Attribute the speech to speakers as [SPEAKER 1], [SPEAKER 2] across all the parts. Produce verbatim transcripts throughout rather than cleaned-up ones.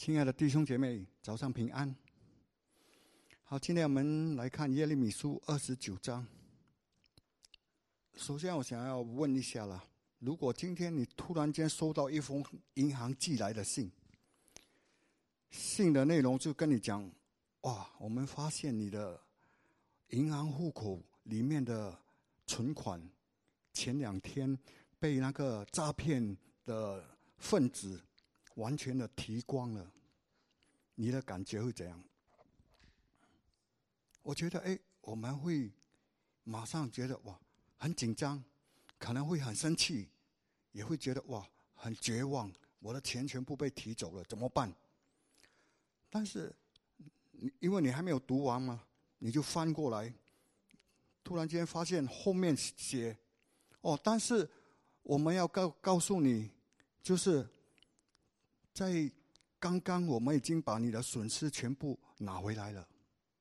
[SPEAKER 1] 亲爱的弟兄姐妹，早上平安。好，今天我们来看耶利米书二十九章。首先我想要问一下啦，如果今天你突然间收到一封银行寄来的信，信的内容就跟你讲，哇，我们发现你的银行户口里面的存款前两天被那个诈骗的分子完全的提光了，你的感觉会怎样？我觉得哎，我们会马上觉得哇很紧张，可能会很生气，也会觉得哇很绝望，我的钱全部被提走了，怎么办？但是因为你还没有读完嘛，你就翻过来，突然间发现后面写哦，但是我们要告告诉你，就是在刚刚我们已经把你的损失全部拿回来了。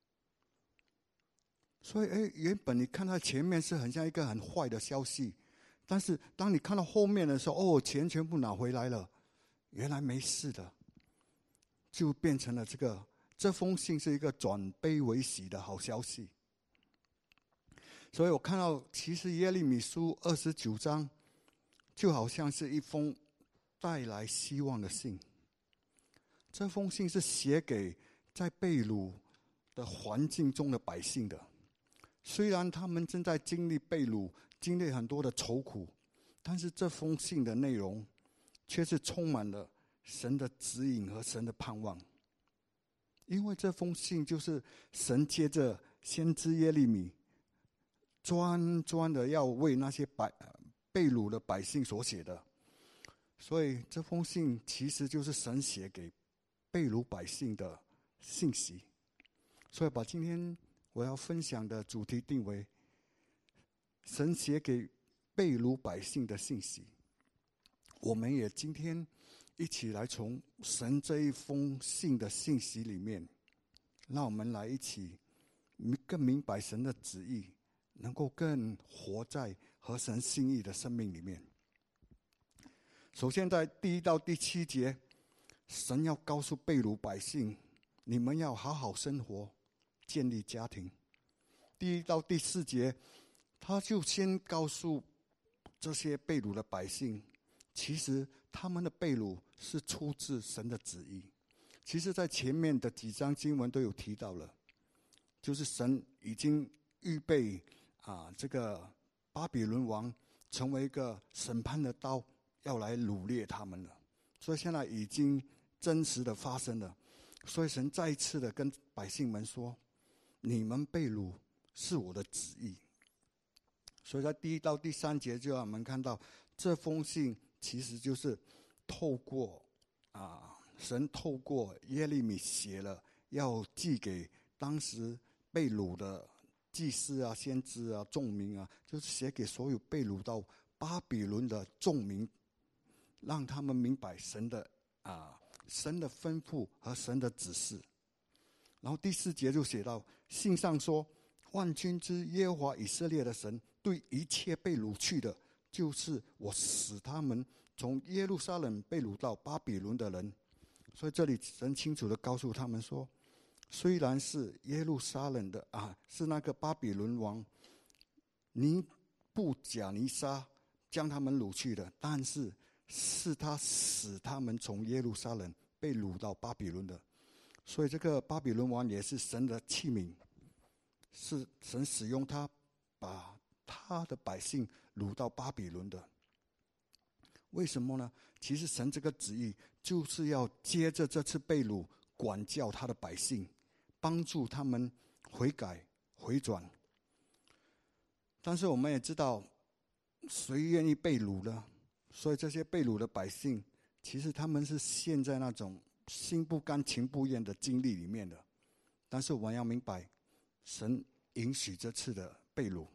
[SPEAKER 1] 所以哎，原本你看到前面是很像一个很坏的消息，但是当你看到后面的时候，哦，钱全部拿回来了，原来没事的，就变成了这个这封信是一个转悲为喜的好消息。所以我看到其实耶利米书二十九章就好像是一封带来希望的信。这封信是写给在被掳的环境中的百姓的，虽然他们正在经历被掳，经历很多的愁苦，但是这封信的内容却是充满了神的指引和神的盼望。因为这封信就是神接着先知耶利米专专的要为那些百被掳的百姓所写的，所以这封信其实就是神写给被掳百姓的信息。所以把今天我要分享的主题定为神写给被掳百姓的信息。我们也今天一起来从神这一封信的信息里面，让我们来一起更明白神的旨意，能够更活在合神心意的生命里面。首先在第一到第七节，神要告诉被掳百姓，你们要好好生活，建立家庭。第一到第四节，他就先告诉这些被掳的百姓，其实他们的被掳是出自神的旨意。其实在前面的几章经文都有提到了，就是神已经预备啊，这个巴比伦王成为一个审判的刀，要来掳掠他们了。所以现在已经真实的发生了。所以神再一次的跟百姓们说，你们被掳是我的旨意。所以在第一到第三节就让我们看到，这封信其实就是透过啊，神透过耶利米写了，要寄给当时被掳的祭司啊、先知啊、众民啊，就是写给所有被掳到巴比伦的众民，让他们明白神的啊神的吩咐和神的指示。然后第四节就写到，信上说，万军之耶和华以色列的神对一切被掳去的，就是我使他们从耶路撒冷被掳到巴比伦的人。所以这里神清楚的告诉他们说，虽然是耶路撒冷的啊，是那个巴比伦王尼布甲尼撒将他们掳去的，但是是他使他们从耶路撒冷被掳到巴比伦的。所以这个巴比伦王也是神的器皿，是神使用他把他的百姓掳到巴比伦的。为什么呢？其实神这个旨意就是要接着这次被掳，管教他的百姓，帮助他们悔改回转。但是我们也知道，谁愿意被掳呢？所以这些被掳的百姓，其实他们是陷在那种心不甘情不愿的经历里面的。但是我们要明白，神允许这次的被掳。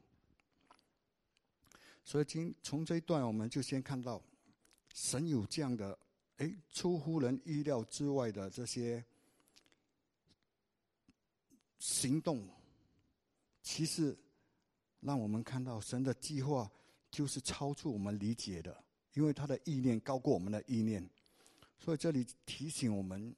[SPEAKER 1] 所以今从这一段我们就先看到，神有这样的哎出乎人意料之外的这些行动，其实让我们看到神的计划就是超出我们理解的，因为他的意念高过我们的意念。所以这里提醒我们，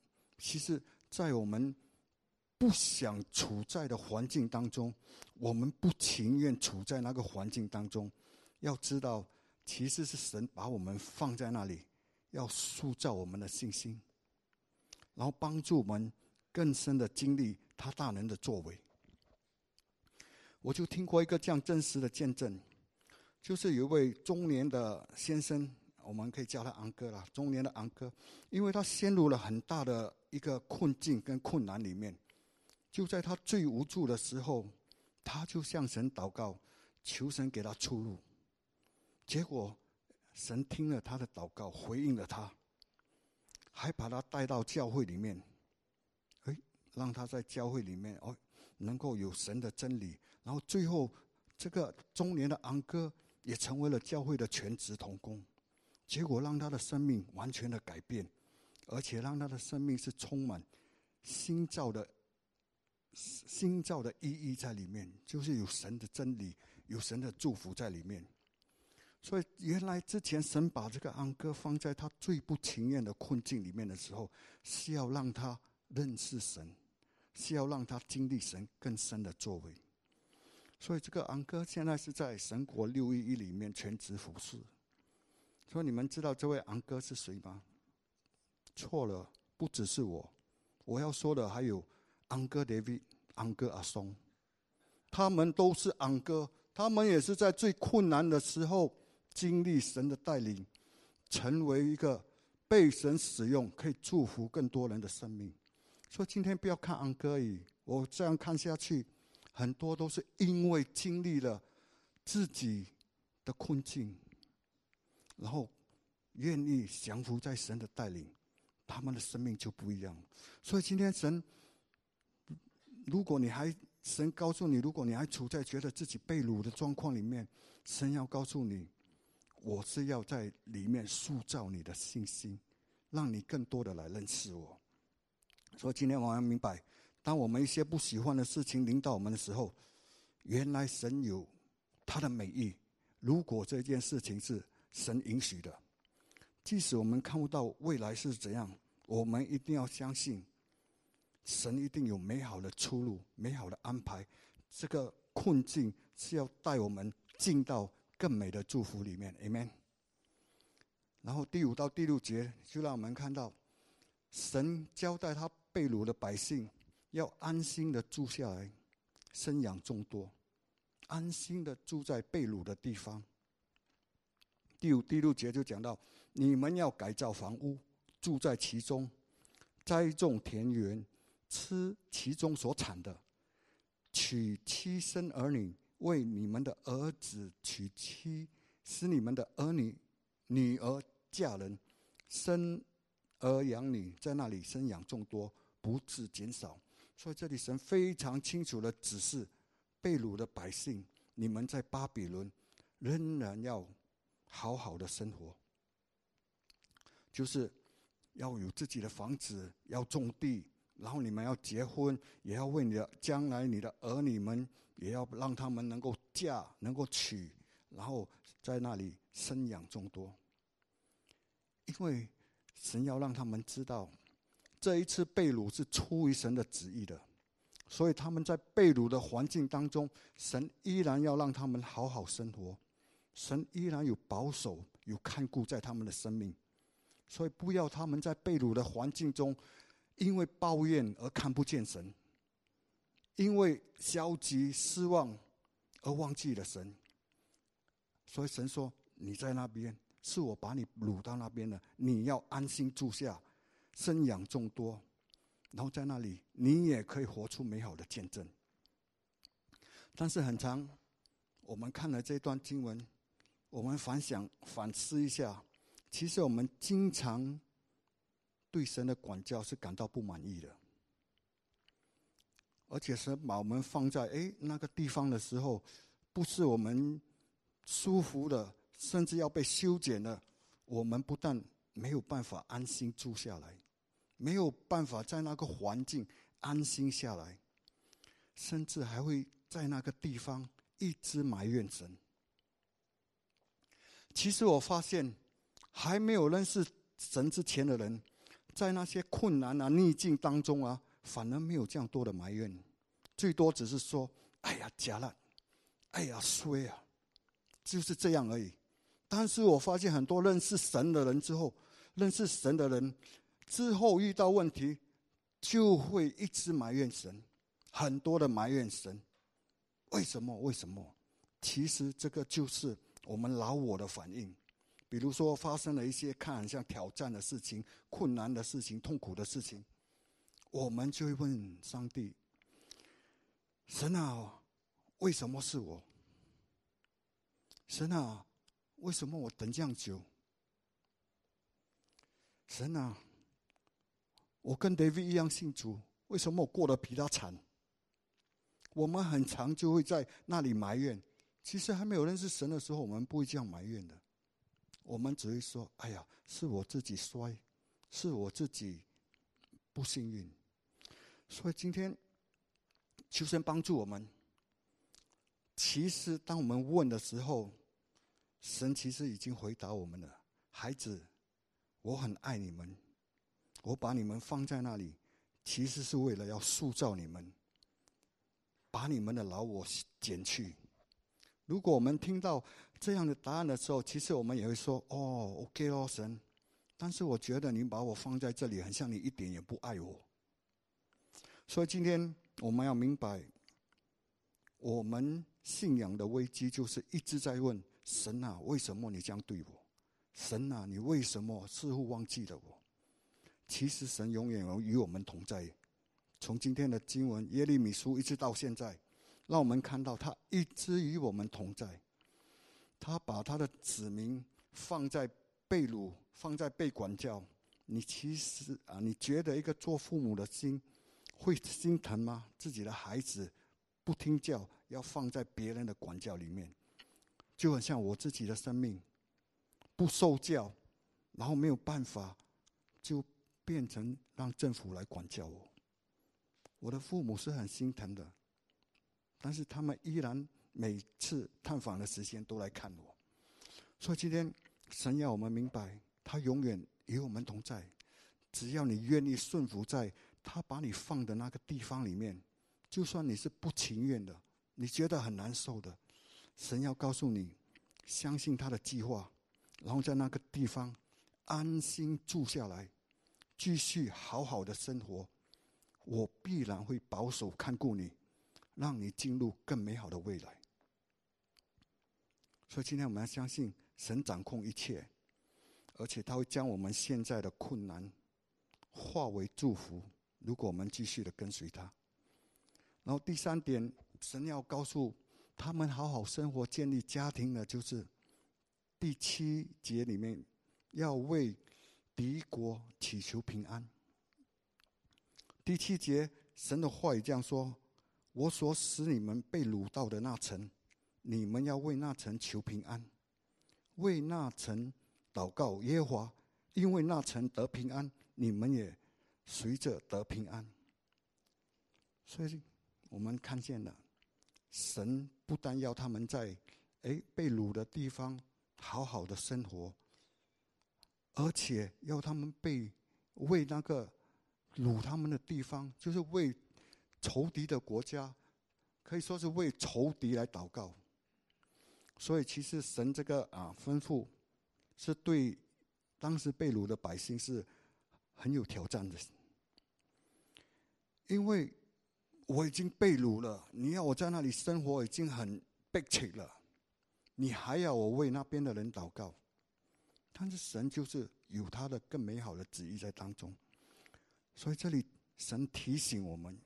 [SPEAKER 1] 其实在我们不想处在的环境当中，我们不情愿处在那个环境当中，要知道其实是神把我们放在那里，要塑造我们的信心，然后帮助我们更深的经历他大能的作为。我就听过一个这样真实的见证，就是有一位中年的先生，我们可以叫他昂哥啦，中年的昂哥，因为他陷入了很大的一个困境跟困难里面，就在他最无助的时候，他就向神祷告，求神给他出路。结果神听了他的祷告，回应了他，还把他带到教会里面，哎，让他在教会里面哦，能够有神的真理。然后最后这个中年的昂哥也成为了教会的全职同工，结果让他的生命完全的改变，而且让他的生命是充满新造的新造的意义在里面，就是有神的真理，有神的祝福在里面。所以原来之前神把这个昂哥放在他最不情愿的困境里面的时候，是要让他认识神，是要让他经历神更深的作为。所以这个昂哥现在是在神国六一一里面全职服侍。所以你们知道这位昂哥是谁吗？错了，不只是我，我要说的还有昂哥 David、昂哥阿松，他们都是昂哥，他们也是在最困难的时候经历神的带领，成为一个被神使用，可以祝福更多人的生命。所以今天不要看昂哥而已，我这样看下去，很多都是因为经历了自己的困境，然后愿意降服在神的带领，他们的生命就不一样。所以今天神，如果你还神告诉你，如果你还处在觉得自己被掳的状况里面，神要告诉你，我是要在里面塑造你的信心，让你更多的来认识我。所以今天我们要明白，当我们一些不喜欢的事情临到我们的时候，原来神有他的美意。如果这件事情是神允许的，即使我们看不到未来是怎样，我们一定要相信神一定有美好的出路，美好的安排。这个困境是要带我们进到更美的祝福里面 Amen。 然后第五到第六节就让我们看到神交代他被掳的百姓要安心的住下来，生养众多，安心的住在被掳的地方。第五、第六节就讲到，你们要改造房屋，住在其中，栽种田园，吃其中所产的，娶妻生儿女，为你们的儿子娶妻，使你们的儿女女儿嫁人，生儿养女，在那里生养众多，不致减少。所以这里神非常清楚的指示被掳的百姓，你们在巴比伦仍然要好好的生活，就是要有自己的房子，要种地，然后你们要结婚，也要为你的将来你的儿女们，也要让他们能够嫁，能够娶，然后在那里生养众多。因为神要让他们知道，这一次被掳是出于神的旨意的，所以他们在被掳的环境当中，神依然要让他们好好生活，神依然有保守，有看顾在他们的生命。所以不要他们在被掳的环境中，因为抱怨而看不见神，因为消极失望而忘记了神。所以神说，你在那边是我把你掳到那边的，你要安心住下，生养众多，然后在那里你也可以活出美好的见证。但是很常我们看了这段经文，我们反想反思一下，其实我们经常对神的管教是感到不满意的，而且神把我们放在诶那个地方的时候，不是我们舒服的，甚至要被修剪的，我们不但没有办法安心住下来，没有办法在那个环境安心下来，甚至还会在那个地方一直埋怨神。其实我发现，还没有认识神之前的人， 在那些困难啊、逆境当中啊，反而没有这样多的埋怨，最多只是说：“哎呀，假烂，哎呀，衰啊！”就是这样而已。但是我发现很多认识神的人之后，认识神的人之后遇到问题，就会一直埋怨神，很多的埋怨神。为什么？为什么？其实这个就是我们老我的反应。比如说发生了一些看很像挑战的事情、困难的事情、痛苦的事情，我们就会问上帝：神啊，为什么是我？神啊，为什么我等这样久？神啊，我跟 David 一样信主，为什么我过得比他惨？我们很常就会在那里埋怨。其实还没有认识神的时候，我们不会这样埋怨的。我们只会说：“哎呀，是我自己衰，是我自己不幸运。”所以今天求神帮助我们。其实当我们问的时候，神其实已经回答我们了：“孩子，我很爱你们，我把你们放在那里，其实是为了要塑造你们，把你们的老我减去。”如果我们听到这样的答案的时候，其实我们也会说：“哦 ，OK 咯，神。但是我觉得你把我放在这里，很像你一点也不爱我。”所以今天我们要明白，我们信仰的危机就是一直在问神啊，为什么你这样对我？神啊，你为什么似乎忘记了我？其实神永远与我们同在。从今天的经文耶利米书一直到现在，让我们看到他一直与我们同在。他把他的子民放在被掳，放在被管教。你其实啊，你觉得一个做父母的心会心疼吗？自己的孩子不听教，要放在别人的管教里面，就很像我自己的生命不受教，然后没有办法，就变成让政府来管教我。我的父母是很心疼的，但是他们依然每次探访的时间都来看我。所以今天神要我们明白，他永远与我们同在。只要你愿意顺服在他把你放的那个地方里面，就算你是不情愿的，你觉得很难受的，神要告诉你，相信他的计划，然后在那个地方安心住下来，继续好好的生活。我必然会保守看顾你，让你进入更美好的未来。所以今天我们要相信神掌控一切，而且他会将我们现在的困难化为祝福，如果我们继续的跟随他。然后第三点，神要告诉他们好好生活、建立家庭的，就是第七节里面要为敌国祈求平安。第七节，神的话语这样说：“我所使你们被掳到的那城，你们要为那城求平安，为那城祷告耶和华，因为那城得平安，你们也随着得平安。”所以我们看见了，神不但要他们在诶被掳的地方好好的生活，而且要他们被为那个掳他们的地方，就是为仇敌的国家，可以说是为仇敌来祷告。所以其实神这个啊吩咐，是对当时被掳的百姓是很有挑战的，因为我已经被掳了，你要我在那里生活已经很迫切了，你还要我为那边的人祷告？但是神就是有他的更美好的旨意在当中。所以这里神提醒我们，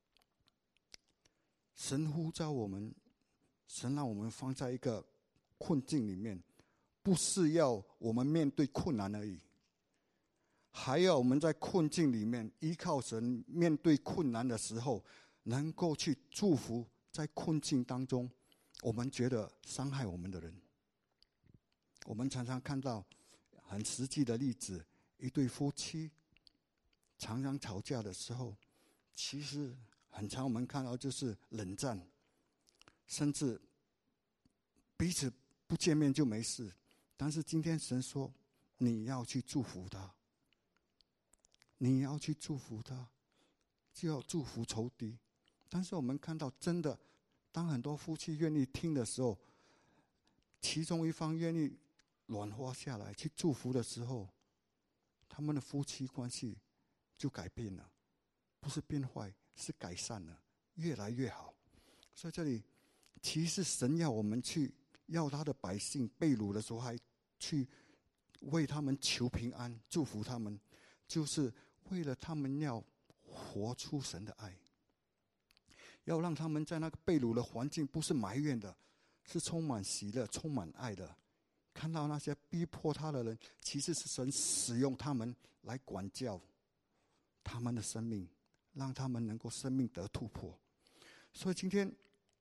[SPEAKER 1] 神呼召我们，神让我们放在一个困境里面，不是要我们面对困难而已，还要我们在困境里面依靠神，面对困难的时候能够去祝福在困境当中我们觉得伤害我们的人。我们常常看到很实际的例子，一对夫妻常常吵架的时候，其实很常我们看到就是冷战，甚至彼此不见面就没事。但是今天神说，你要去祝福他， 你要去祝福他，就要祝福仇敌。但是我们看到，真的，当很多夫妻愿意听的时候，其中一方愿意软化下来去祝福的时候，他们的夫妻关系就改变了，不是变坏，是改善了，越来越好。所以这里其实神要我们去，要他的百姓被掳的时候，还去为他们求平安，祝福他们，就是为了他们要活出神的爱，要让他们在那个被掳的环境不是埋怨的，是充满喜乐、充满爱的。看到那些逼迫他的人，其实是神使用他们来管教他们的生命，让他们能够生命得突破。所以今天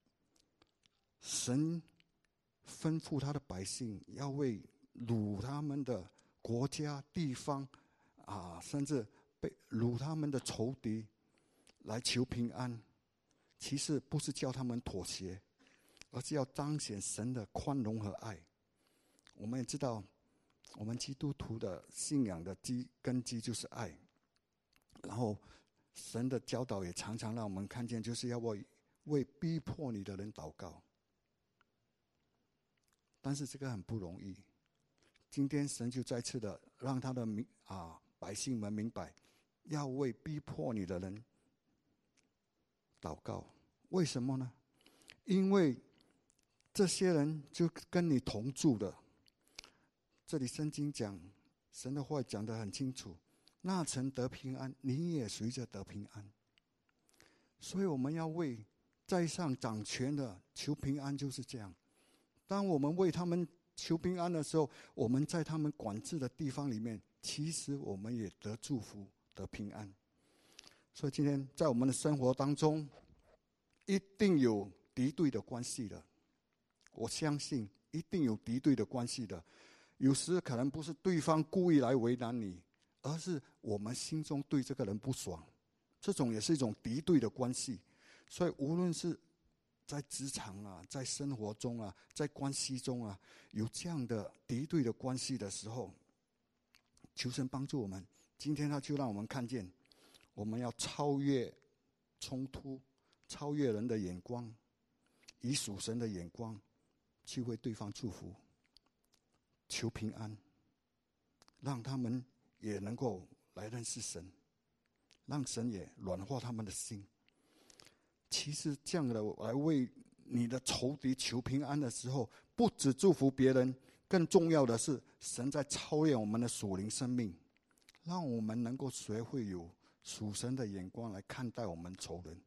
[SPEAKER 1] 神吩咐他的百姓要为掳他们的国家地方啊，甚至被掳他们的仇敌来求平安，其实不是叫他们妥协，而是要彰显神的宽容和爱。我们也知道，我们基督徒的信仰的基根基就是爱，然后神的教导也常常让我们看见，就是要为为逼迫你的人祷告。但是这个很不容易。今天神就再次的让他的民啊百姓们明白，要为逼迫你的人祷告。为什么呢？因为这些人就跟你同住的。这里圣经讲，神的话讲得很清楚，那曾得平安，你也随着得平安。所以我们要为在上掌权的求平安，就是这样。当我们为他们求平安的时候，我们在他们管制的地方里面，其实我们也得祝福、得平安。所以今天在我们的生活当中，一定有敌对的关系的。我相信一定有敌对的关系的。有时可能不是对方故意来为难你，而是我们心中对这个人不爽，这种也是一种敌对的关系。所以无论是在职场啊，在生活中啊，在关系中啊，有这样的敌对的关系的时候，求神帮助我们。今天他就让我们看见，我们要超越冲突，超越人的眼光，以属神的眼光去为对方祝福，求平安，让他们也能够来认识神，让神也软化他们的心。其实这样的来为你的仇敌求平安的时候，不只祝福别人，更重要的是神在操练我们的属灵生命，让我们能够学会有属神的眼光来看待我们仇人。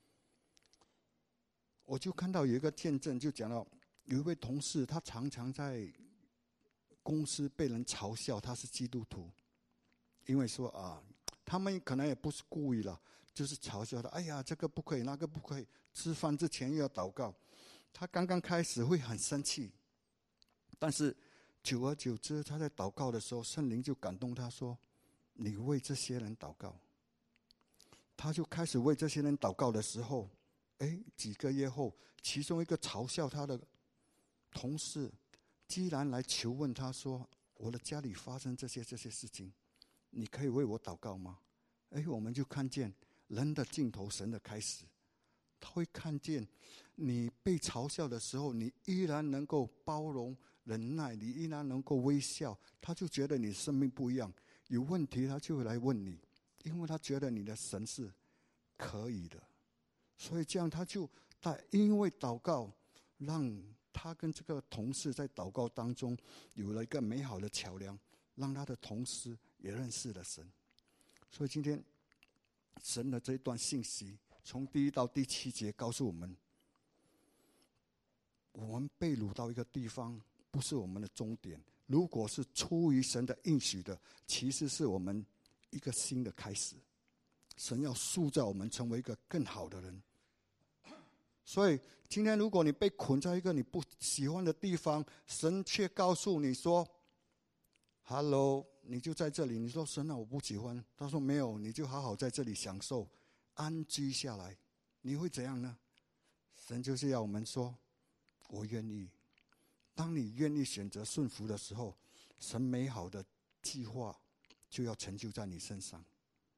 [SPEAKER 1] 我就看到有一个见证，就讲到有一位同事，他常常在公司被人嘲笑他是基督徒，因为说啊，他们可能也不是故意了，就是嘲笑他，哎呀，这个不可以，那个不可以，吃饭之前又要祷告。他刚刚开始会很生气，但是久而久之，他在祷告的时候，圣灵就感动他说，你为这些人祷告。他就开始为这些人祷告的时候，哎，几个月后，其中一个嘲笑他的同事既然来求问他说，我的家里发生这些这些事情，你可以为我祷告吗？哎，我们就看见人的尽头，神的开始。他会看见你被嘲笑的时候，你依然能够包容忍耐，你依然能够微笑，他就觉得你生命不一样。有问题他就会来问你，因为他觉得你的神是可以的。所以这样他就在因为祷告，让他跟这个同事在祷告当中有了一个美好的桥梁，让他的同事也认识了神。所以今天神的这一段信息，从第一到第七节告诉我们，我们被掳到一个地方不是我们的终点，如果是出于神的应许的，其实是我们一个新的开始。神要塑造我们成为一个更好的人。所以今天如果你被捆在一个你不喜欢的地方，神却告诉你说 Hello， 你就在这里。你说神啊，我不喜欢。他说没有，你就好好在这里享受，安居下来。你会怎样呢？神就是要我们说，我愿意。当你愿意选择顺服的时候，神美好的计划就要成就在你身上。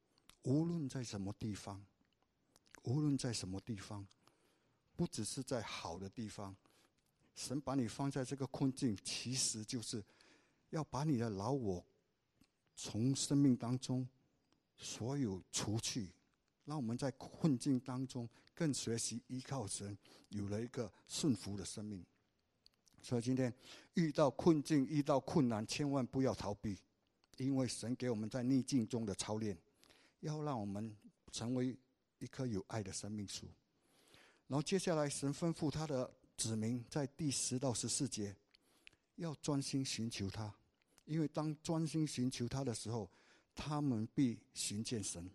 [SPEAKER 1] 无论在什么地方，无论在什么地方，不只是在好的地方，神把你放在这个困境，其实就是要把你的老我从生命当中所有除去，让我们在困境当中更学习依靠神，有了一个顺服的生命。所以今天遇到困境，遇到困难，千万不要逃避，因为神给我们在逆境中的操练，要让我们成为一棵有爱的生命树。然后接下来神吩咐他的子民在第十到十四节要专心寻求他，因为当专心寻求他的时候，他们必寻见神。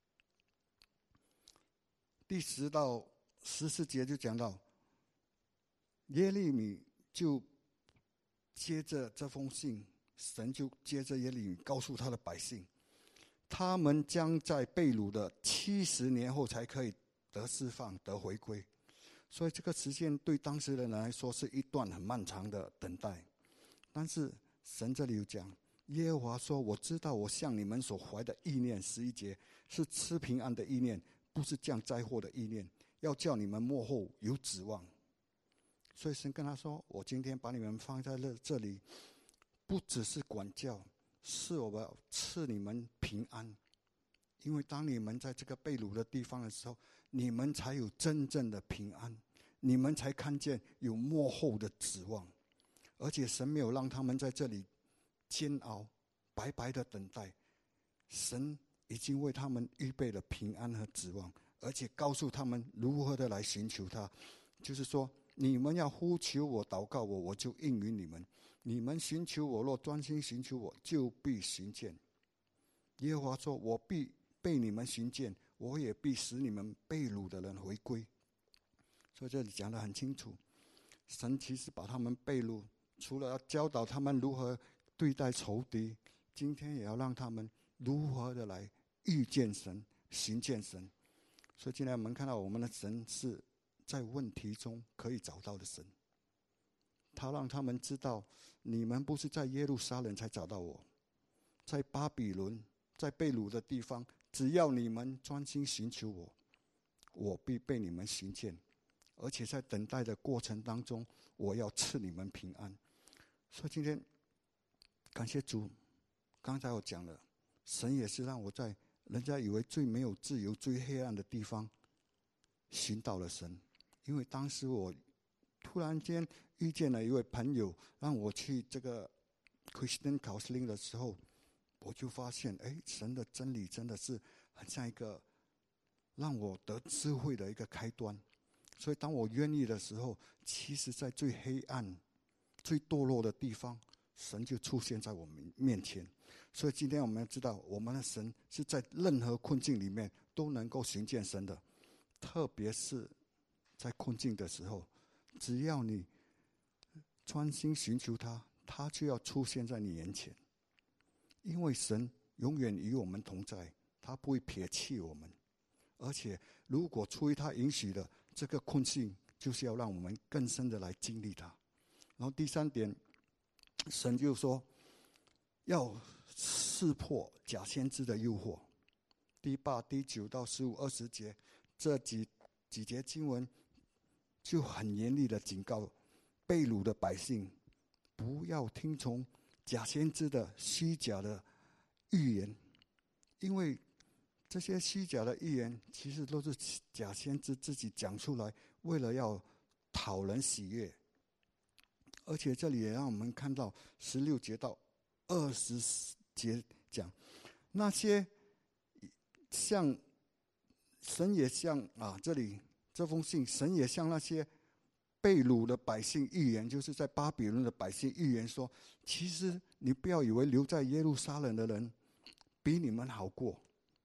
[SPEAKER 1] 第十到十四节就讲到，耶利米就接着这封信，神就接着耶利米告诉他的百姓，他们将在被掳的七十年后才可以得释放，得回归。所以这个时间对当时的人来说是一段很漫长的等待。但是神这里有讲，耶和华说，我知道我向你们所怀的意念，十一节是赐平安的意念，不是降灾祸的意念，要叫你们末后有指望。所以神跟他说，我今天把你们放在这里，不只是管教，是我要赐你们平安。因为当你们在这个被掳的地方的时候，你们才有真正的平安，你们才看见有末后的指望。而且神没有让他们在这里煎熬，白白的等待，神已经为他们预备了平安和指望，而且告诉他们如何的来寻求他。就是说，你们要呼求我，祷告我，我就应允你们。你们寻求我，若专心寻求我，就必寻见。耶和华说，我必被你们寻见，我也必使你们被掳的人回归。所以这里讲得很清楚，神其实把他们被掳，除了要教导他们如何对待仇敌，今天也要让他们如何的来遇见神，寻见神。所以今天我们看到我们的神是在问题中可以找到的神，他让他们知道，你们不是在耶路撒冷才找到我，在巴比伦，在被掳的地方，只要你们专心寻求我，我必被你们寻见。而且在等待的过程当中，我要赐你们平安。所以今天感谢主，刚才我讲了，神也是让我在人家以为最没有自由、最黑暗的地方寻到了神。因为当时我突然间遇见了一位朋友，让我去这个 Christian Counseling 的时候，我就发现，哎，神的真理真的是很像一个让我得智慧的一个开端。所以当我愿意的时候，其实在最黑暗、最堕落的地方，神就出现在我们面前。所以今天我们要知道，我们的神是在任何困境里面都能够寻见神的，特别是在困境的时候，只要你专心寻求他，他就要出现在你眼前。因为神永远与我们同在，他不会撇弃我们。而且如果出于他允许的这个困境，就是要让我们更深的来经历它。然后第三点，神就说要识破假先知的诱惑。第八、第九到十五、二十节这几几节经文就很严厉的警告被掳的百姓，不要听从假先知的虚假的预言，因为这些虚假的预言其实都是假先知自己讲出来，为了要讨人喜悦。而且这里也让我们看到十六节到二十节讲，那些像神也像啊，这里这封信神也向那些被掳的百姓预言，就是在巴比伦的百姓预言说，其实你不要以为留在耶路撒冷的人比你们好过。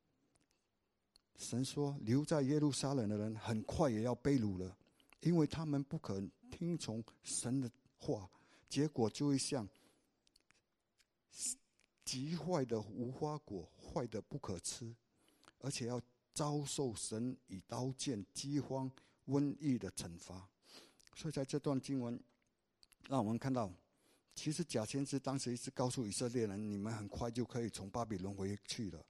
[SPEAKER 1] 神说，留在耶路撒冷的人很快也要被掳了，因为他们不肯听从神的话，结果就会像极坏的无花果，坏的不可吃，而且要遭受神以刀剑、饥荒、瘟疫的惩罚。所以在这段经文让我们看到，其实假先知当时一直告诉以色列人，你们很快就可以从巴比伦回去了。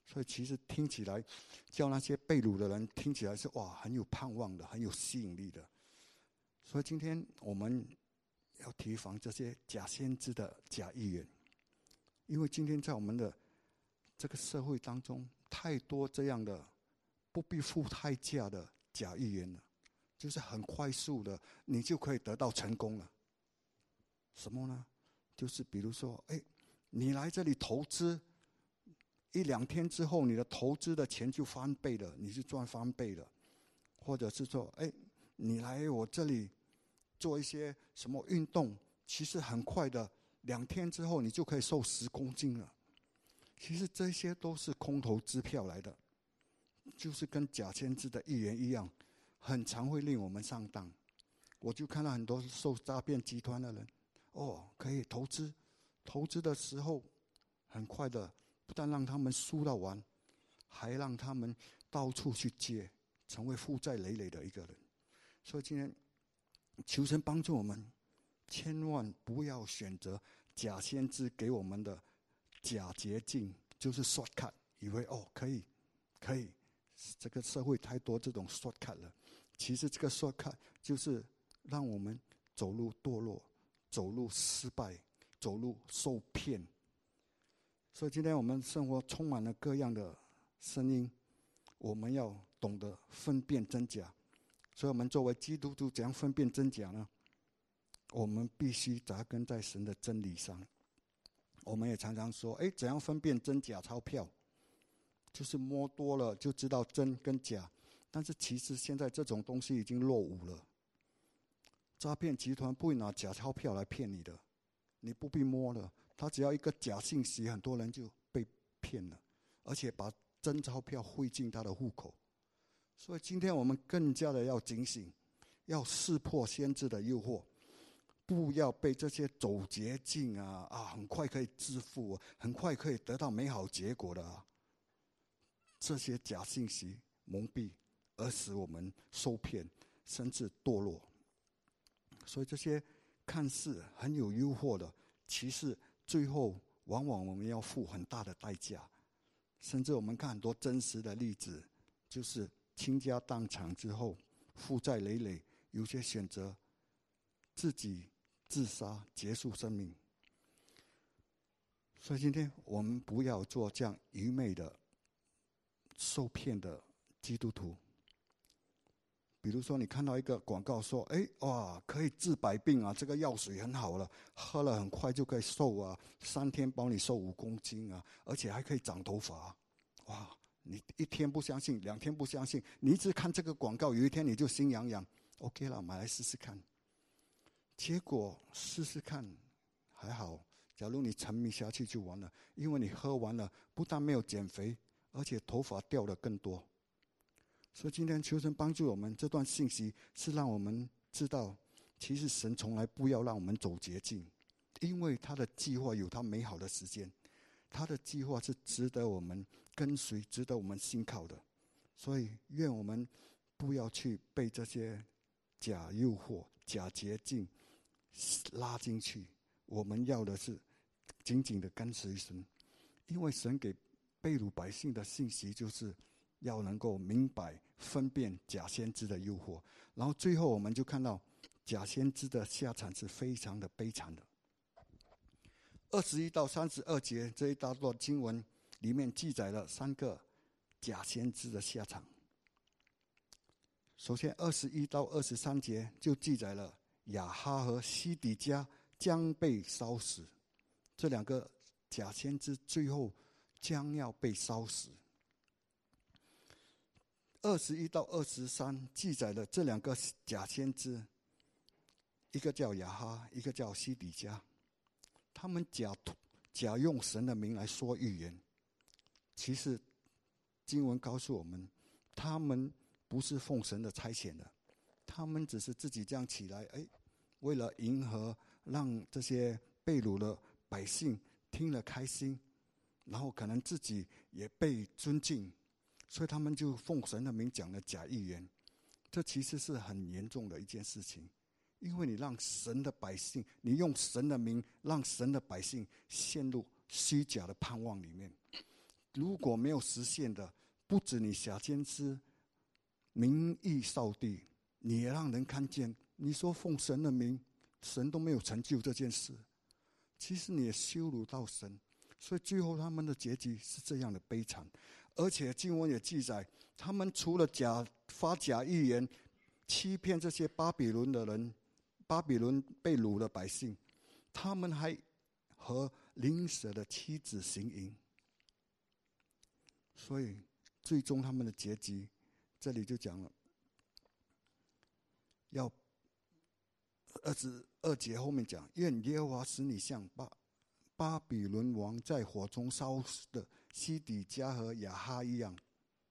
[SPEAKER 1] 所以其实听起来，叫那些被掳的人听起来是哇很有盼望的，很有吸引力的。所以今天我们要提防这些假先知的假预言，因为今天在我们的这个社会当中，太多这样的不必付代价的假预言了，就是很快速的，你就可以得到成功了。什么呢？就是比如说，哎，你来这里投资，一两天之后，你的投资的钱就翻倍了，你就赚翻倍了。或者是说，哎，你来我这里做一些什么运动，其实很快的，两天之后你就可以瘦十公斤了。其实这些都是空头支票来的，就是跟假先知的预言一样，很常会令我们上当。我就看到很多受诈骗集团的人，哦，可以投资，投资的时候很快的，不但让他们输到完，还让他们到处去借，成为负债累累的一个人。所以今天求神帮助我们，千万不要选择假先知给我们的假捷径，就是 shortcut， 以为哦可以可以，这个社会太多这种 shortcut 了。其实这个 shortcut 就是让我们走入堕落，走入失败，走入受骗。所以今天我们生活充满了各样的声音，我们要懂得分辨真假。所以我们作为基督徒怎样分辨真假呢？我们必须扎根在神的真理上。我们也常常说，哎，怎样分辨真假钞票？就是摸多了就知道真跟假。但是其实现在这种东西已经落伍了。诈骗集团不会拿假钞票来骗你的，你不必摸了，他只要一个假信息，很多人就被骗了，而且把真钞票汇进他的户口。所以今天我们更加的要警醒，要识破先知的诱惑，不要被这些走捷径啊啊，很快可以致富，很快可以得到美好结果的、啊、这些假信息蒙蔽，而使我们受骗，甚至堕落。所以这些看似很有诱惑的，其实最后往往我们要付很大的代价。甚至我们看很多真实的例子，就是倾家荡产之后，负债累累，有些选择自己自杀结束生命。所以今天我们不要做这样愚昧的受骗的基督徒。比如说你看到一个广告说，哎，哇，可以治百病啊，这个药水很好了，喝了很快就可以瘦啊，三天帮你瘦五公斤啊，而且还可以长头发、啊、哇，你一天不相信，两天不相信，你一直看这个广告，有一天你就心痒痒 OK 了，买来试试看。结果试试看还好，假如你沉迷下去就完了，因为你喝完了不但没有减肥，而且头发掉得更多。所以今天求神帮助我们，这段信息是让我们知道，其实神从来不要让我们走捷径，因为他的计划有他美好的时间，他的计划是值得我们跟随，值得我们信靠的。所以愿我们不要去被这些假诱惑、假捷径拉进去，我们要的是紧紧的跟随神，因为神给被掳百姓的信息就是要能够明白分辨假先知的诱惑。然后最后我们就看到假先知的下场是非常的悲惨的。二十一到三十二节这一大段经文里面记载了三个假先知的下场。首先二十一到二十三节就记载了亚哈和西底家将被烧死，这两个假先知最后将要被烧死。二十一到二十三记载了这两个假先知，一个叫亚哈，一个叫西底家。他们假假用神的名来说预言，其实经文告诉我们，他们不是奉神的差遣的，他们只是自己这样起来，哎，为了迎合让这些被掳的百姓听了开心，然后可能自己也被尊敬，所以他们就奉神的名讲了假预言。这其实是很严重的一件事情，因为你让神的百姓，你用神的名让神的百姓陷入虚假的盼望里面， 如果没有实现的，不止你假先知名誉扫地，你也让人看见，你说奉神的名，神都没有成就这件事，其实你也羞辱到神。所以最后他们的结局是这样的悲惨。而且经文也记载，他们除了假发假预言欺骗这些巴比伦的人，巴比伦被掳的百姓，他们还和邻舍的妻子行淫。所以最终他们的结局，这里就讲了，要二十二节后面讲，愿耶和华使你像巴巴比伦王在火中烧的西底家和亚哈一样。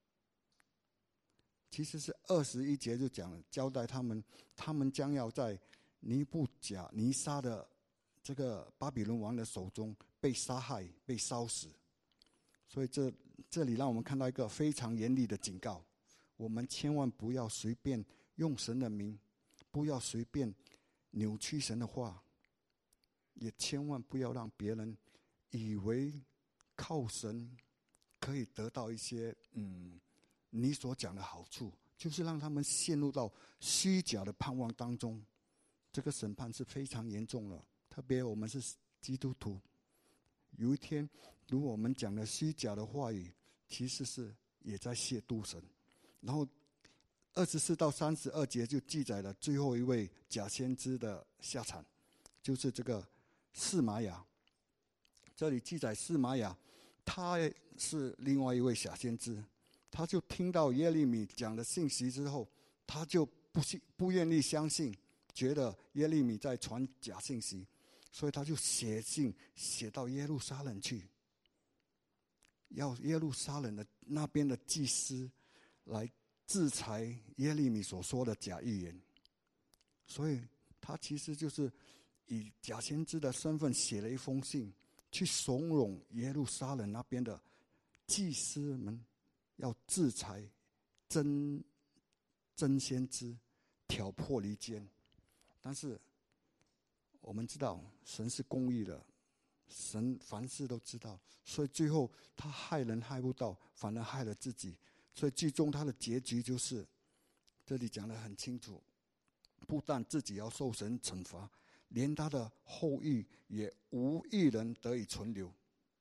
[SPEAKER 1] 其实是二十一节就讲了，交代他们，他们将要在尼布甲尼撒的这个巴比伦王的手中被杀害、被烧死。所以这这里让我们看到一个非常严厉的警告：我们千万不要随便用神的名，不要随便扭曲神的话，也千万不要让别人以为靠神可以得到一些嗯你所讲的好处，就是让他们陷入到虚假的盼望当中。这个审判是非常严重了，特别我们是基督徒，有一天如果我们讲了虚假的话语，其实是也在亵渎神。然后二十四到三十二节就记载了最后一位假先知的下场，就是这个示玛雅。这里记载示玛雅，他是另外一位假先知，他就听到耶利米讲的信息之后，他就不信不愿意相信，觉得耶利米在传假信息，所以他就写信写到耶路撒冷去，要耶路撒冷的那边的祭司来制裁耶利米所说的假预言。所以他其实就是以假先知的身份写了一封信，去怂恿耶路撒冷那边的祭司们要制裁真真先知，挑拨离间。但是我们知道神是公义的，神凡事都知道，所以最后他害人害不到，反而害了自己。所以最终他的结局就是，这里讲得很清楚，不但自己要受神惩罚，连他的后裔也无一人得以存留。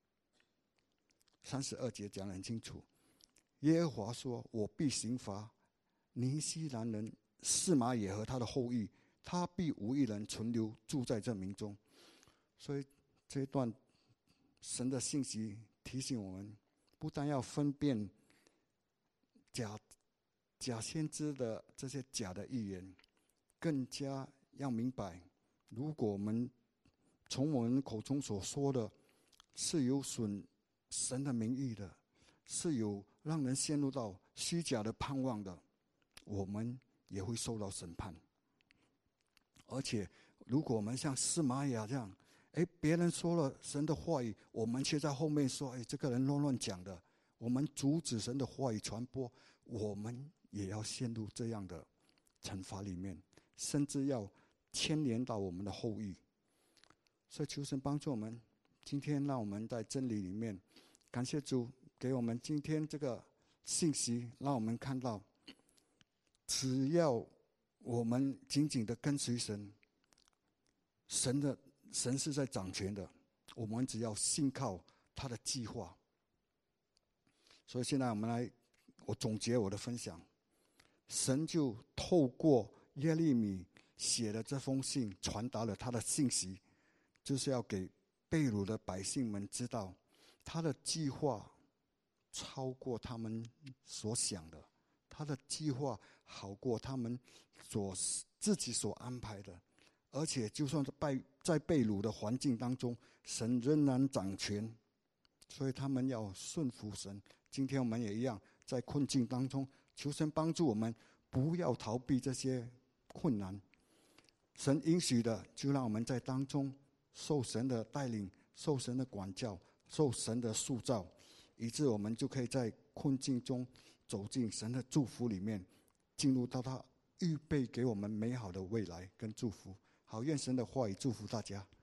[SPEAKER 1] 三十二节讲得很清楚，耶和华说：“我必刑罚尼西兰人示玛也和他的后裔，他必无一人存留住在这民中。”所以这一段神的信息提醒我们，不但要分辨假假先知的这些假的预言，更加要明白，如果我们从我们口中所说的是有损神的名誉的，是有让人陷入到虚假的盼望的，我们也会受到审判。而且如果我们像示玛雅这样，哎，别人说了神的话语，我们却在后面说，哎，这个人乱乱讲的，我们阻止神的话语传播，我们也要陷入这样的惩罚里面，甚至要牵连到我们的后裔。所以求神帮助我们，今天让我们在真理里面，感谢主给我们今天这个信息，让我们看到，只要我们紧紧的跟随神，神的神是在掌权的，我们只要信靠他的计划。所以现在我们来，我总结我的分享，神就透过耶利米写的这封信，传达了他的信息，就是要给被掳的百姓们知道，他的计划超过他们所想的，他的计划好过他们所自己所安排的。而且就算是在被掳的环境当中，神仍然掌权，所以他们要顺服神。今天我们也一样，在困境当中，求神帮助我们，不要逃避这些困难。神允许的，就让我们在当中受神的带领，受神的管教，受神的塑造，以致我们就可以在困境中走进神的祝福里面，进入到他预备给我们美好的未来跟祝福。好，愿神的话语祝福大家。